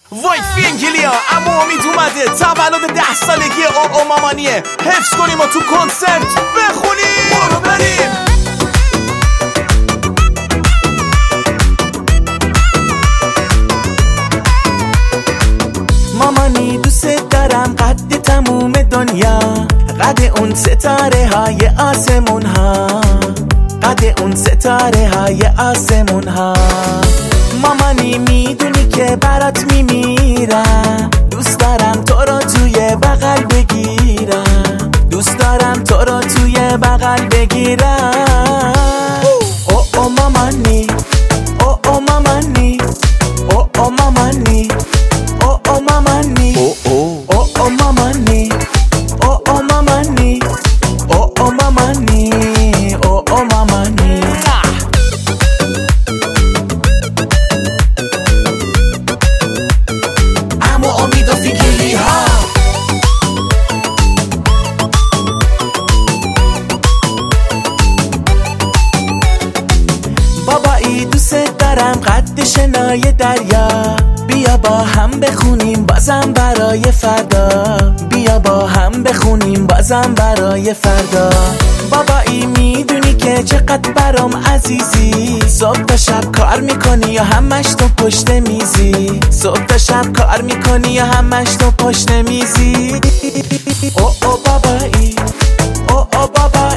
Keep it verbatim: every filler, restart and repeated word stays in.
وای فینگلیا اما امید اومده، تولد ده سالگی او او مامانیه، حفظ کنیم و تو کنسرت بخونیم. برو بریم. مامانی دوست دارم قد تموم دنیا، قد اون ستاره های آسمون ها، قد اون ستاره های آسمون ها. مامانی میدونی که برات میمیرم، دوست دارم تو رو توی بغل بگیرم، دوست دارم تو رو توی بغل بگیرم. او او مامانی، او او مامانی، او او مامانی، او او مامانی، او او او او مامانی، او او مامانی، او او مامانی، او او مامانی. اما امید و فیگیری ها. بابایی دوست دارم قد شنای دریا، بیا با هم بخونیم بازم برای فردا، بیا با هم بخونیم بازم برای فردا. بابایی میدونی که چقدر برام عزیزی، صبح تا شب کار میکنی یا همش تو پشت میزی، صبح تا شب کار میکنی یا همش تو پشت میزی. او او بابایی، او او بابایی.